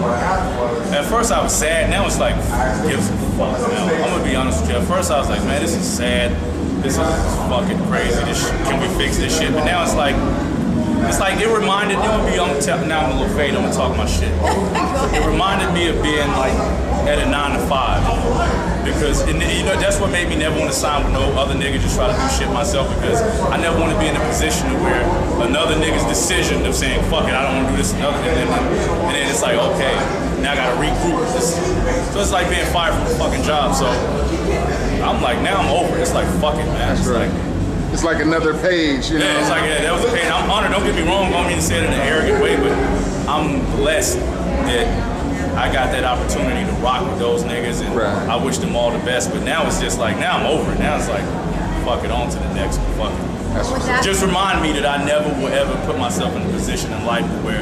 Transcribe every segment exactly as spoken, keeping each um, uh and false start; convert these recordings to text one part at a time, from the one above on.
At first I was sad, now it's like, gives a fuck. Now, I'm gonna be honest with you. At first I was like, man, this is sad. This is fucking crazy. This sh can we fix this shit? But now it's like, it's like it reminded. It would be. I'm now I'm a little fade. I'm gonna talk my shit. It reminded me of being like at a nine to five, because and, you know that's what made me never want to sign with no other nigga. Just try to do shit myself, because I never want to be in a position to where another nigga's decision of saying fuck it, I don't want to do this another, and then, and then it's like okay, now I gotta regroup. This, so it's like being fired from a fucking job. So I'm like now I'm over it. It's like fuck it, man. That's it's right. like. It's like another page, you know? Yeah, it's like, yeah, that was a pain. I'm honored, don't get me wrong, I don't mean to say it in an arrogant way, but I'm blessed that I got that opportunity to rock with those niggas, and right. I wish them all the best, but now it's just like, now I'm over it. Now it's like, fuck it, on to the next one, fuck it. That's what just remind me that I never will ever put myself in a position in life where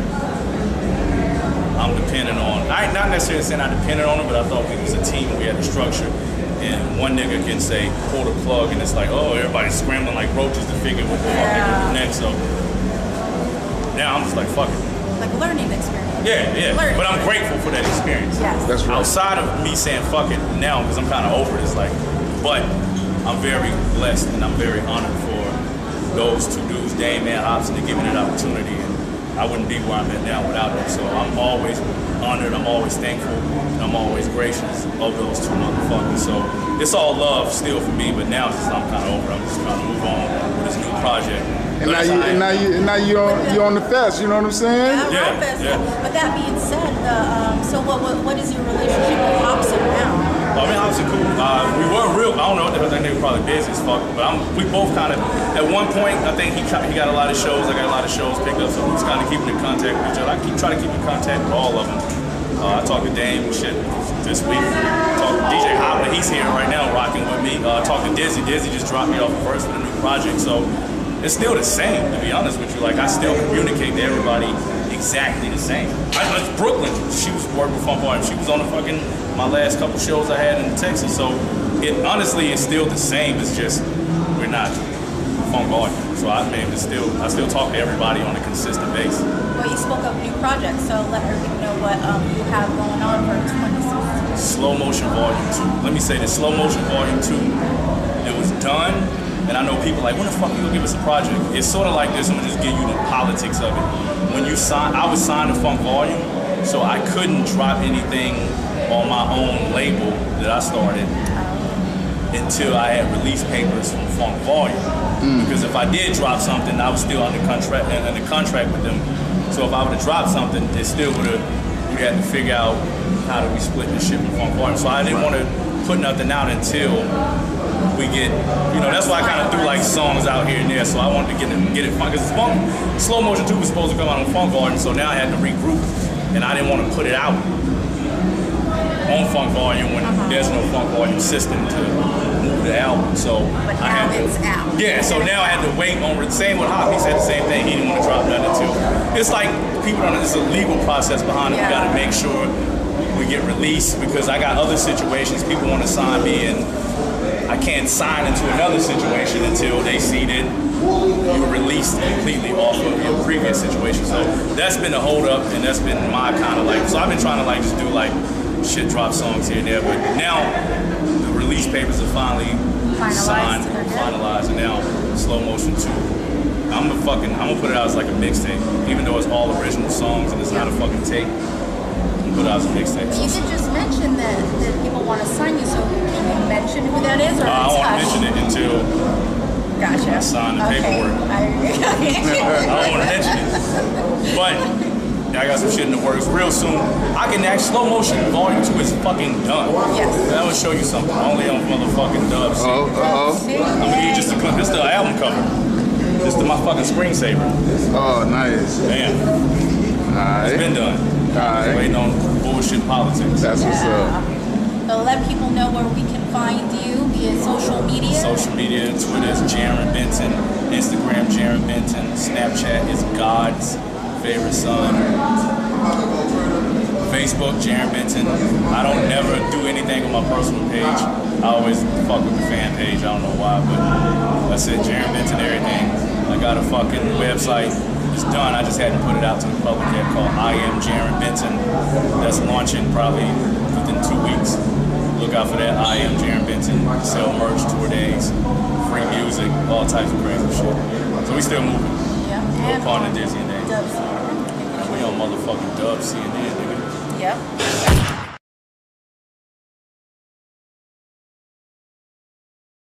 I'm dependent on, I not necessarily saying I depended on them, but I thought we was a team and we had the structure. And one nigga can say, pull the plug, and it's like, oh, everybody's scrambling like roaches to figure what the fuck they're gonna do next. So now I'm just like, fuck it. Like a learning experience. Yeah, yeah. Learning. But I'm grateful for that experience. Yes. That's right. Outside of me saying fuck it now, because I'm kind of over it, it's like, but I'm very blessed and I'm very honored for those two dudes, Dame and Hobson, to give me that opportunity. And I wouldn't be where I'm at now without them. So I'm always honored, I'm always thankful, and I'm always gracious of those two motherfuckers. So it's all love still for me, but now it's just, I'm kind of over. I'm just trying to move on with this new project. And now, you, and now you, and now you on, you're on the fest. You know what I'm saying? Yeah, yeah, yeah. But that being said, the, um, so what, what what is your relationship with Hobson now? Well, I mean, Hobson cool. Uh, we were real. I don't know. I think they were probably busy as fuck. But I'm, we both kind of. At one point, I think he he got a lot of shows. I got a lot of shows picked up, so we was kind of keeping in contact with each other. I keep trying to keep in contact with all of them. Uh, I talked to Dame shit this week. Talked to D J Hopper. He's here right now, rocking with me. Uh, talked to Dizzy. Dizzy just dropped me off a verse for the new project. So it's still the same, to be honest with you. Like I still communicate to everybody exactly the same. I was Brooklyn. She was working with Funk Volume. She was on the fucking my last couple shows I had in Texas. So it honestly is still the same. It's just we're not Funk Volume. So I mean, it's still I still talk to everybody on a consistent basis. Well, you spoke of new projects, so let everybody know what um, you have going on for twenty sixteen. Slow Motion Volume two. Let me say this: Slow Motion Volume two. It was done. And I know people like, when the fuck you gonna give us a project? It's sort of like this, I'm gonna just give you the politics of it. When you sign, I was signed to Funk Volume, so I couldn't drop anything on my own label that I started until I had release papers from Funk Volume. Mm. Because if I did drop something, I was still under contract under contract with them. So if I would have dropped something, it still would have, we had to figure out how do we split this shit from Funk Volume. So I didn't want to put nothing out until we get, you know, that's why I kind of threw like songs out here and there, so I wanted to get it, get it fun, because Funk, Slow Motion two was supposed to come out on Funk Volume, so now I had to regroup, and I didn't want to put it out on Funk Volume when uh-huh. there's no Funk Volume system to move the album, so but I now had to, it's out. Yeah, so now I had to wait on, same with Hop, he said the same thing, he didn't want to drop nothing until, it's like, people don't, it's a legal process behind it, yeah. We got to make sure we get released, because I got other situations, people want to sign me, and I can't sign into another situation until they see that you're released completely off of your previous situation. So that's been a hold up, and that's been my kind of like, so I've been trying to like just do like shit drop songs here and there, but now the release papers are finally finalized, signed, finalized, and now Slow Motion two. I'm gonna fucking, I'm gonna put it out as like a mixtape, even though it's all original songs and it's not a fucking tape. Put out some mixtape. You did just mention that, that people want to sign you, so can you mention who that is? Or uh, I won't mention it until gotcha. I sign the okay. paperwork. I, I don't want to mention it. But I got some shit in the works real soon. I can act Slow Motion Volume two is fucking done. Yes. That will show you something. Only on motherfucking dubs. Oh, uh-oh. I'm gonna give you just a clip. This is the album cover. This is my fucking screensaver. Oh, nice. Damn. Alright. It's been done. Alright. Waiting on bullshit politics. That's what's yeah. up. So let people know where we can find you via social media. Social media, Twitter is Jaron Benton, Instagram Jaron Benton, Snapchat is God's favorite son, Facebook Jaron Benton. I don't never do anything on my personal page. I always fuck with the fan page. I don't know why, but that's it. Jaron Benton, everything. I got a fucking website. It's done. I just hadn't put it out to the public yet. Called I Am Jaron Benson. That's launching probably within two weeks. Look out for that. I Am Jaron Benson. Sell merch, tour days, free music, all types of crazy shit. So we still moving. Yeah. No And pun intended. Dubs. We on motherfucking Dub C N N, nigga. Yep.